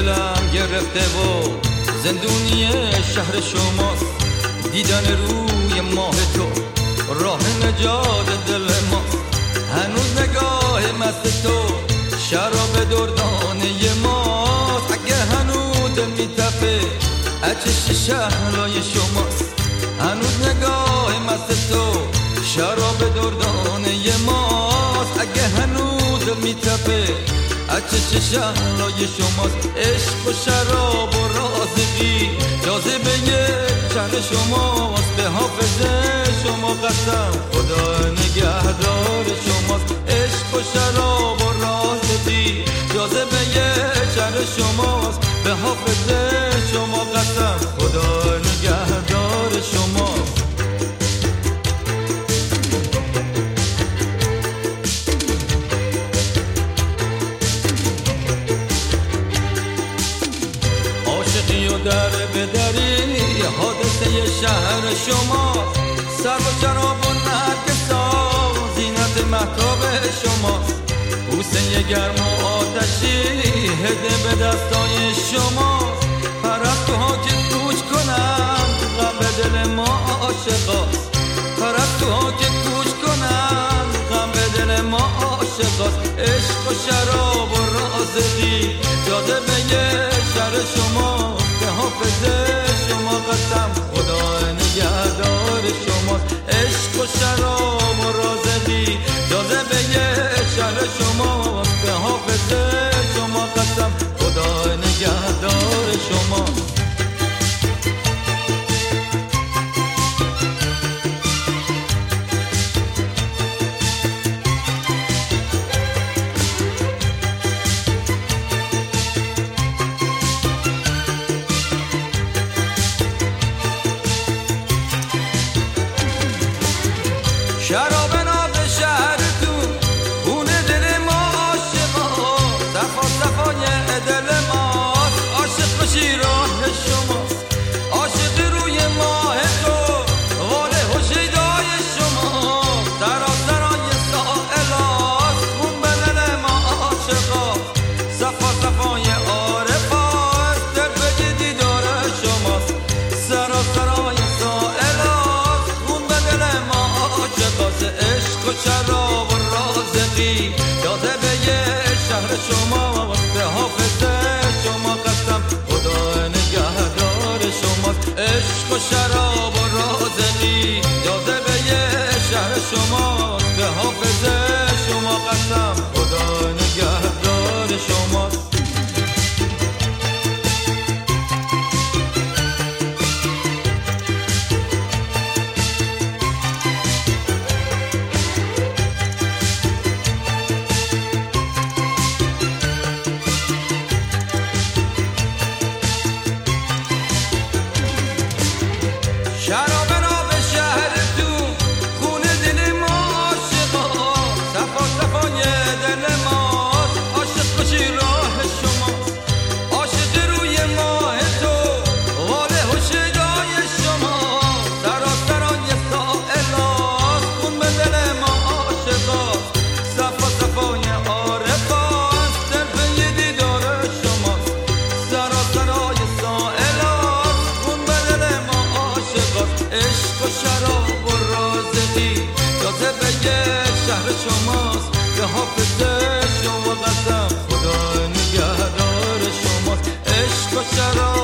دلم گرفته و زندونی شهر شماست. دیدن روی ماه تو راه نجات دل ماست. هنوز نگاه مست تو شراب دردانه ماست. اگه هنوز دل میتپه اچش شهلای شماست. هنوز نگاه مست تو شراب دردانه ماست. اگه هنوز دل میتپه اچش شهلای شماست. عشق و شراب و رازقی جاذبه شهر شماست. به حافظ شما قسم خدا نگهدار شماست. عشق و شراب و رازقی جاذبه شهر شماست. به حافظ شما قسم خدا نگهدار شماست. عاشقی و در بدری حادثه شهر شما. سر و شراب و نرگسا زینت مهتاب شماست. بوسه گرم و آتشی هده به دستای شما. پرستوها که گوش کنم غم به دل ما عاشقاست. پرستوها که گوش کنم غم به دل ما عاشقاست. عشق و شراب و رازقی جاذبه شهر شما. به حافظ شما قسم خدا نگهدار شماست. عشق و شراب و رازقی جاذبه شهر شما. به حافظ شما قسم خدا نگهدار شماست. شراب ناب شهرتون خونه دل ما عاشقا. صفا صفای دل ماست. عاشق بشی راه شماست. عاشق روی ماه تو واله و شیدای شما. سراسرای سائلات خون به دل ما عاشقا. صفا صفای عارفات دل به دیدار شماست. سراسرای سائلات خون به دل ما عاشقاست. عشق و شراب و رازقی جاذبه شهر شما. به حافظ شما قسم خدا نگهدار شماست. عشق و شراب و رازقی جاذبه شهر شما. به حافظ شما قسم خدا نگهدار شماست. شراب ناب شهرتون خونه دل ما عاشقا. صفا صفای دل ماست. عاشق بشی راه شماست. عاشق روی ماه تو واله و شیدای شما. سراسرای سائلات خون به دل ما عاشقاست. صفا صفای عارفات دل به دیدار شماست. سراسرای سائلات خون به دل ما عاشقاست. عشق و شراب و رازقی جاذبه شهر شماست. به حافظ شما قسم خدا نگهدار شماست. عشق و شراب